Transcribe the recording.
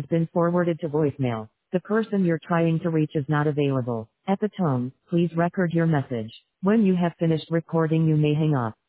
been forwarded to voicemail. The person you're trying to reach is not available. At the tone, please record your message. When you have finished recording, you may hang up.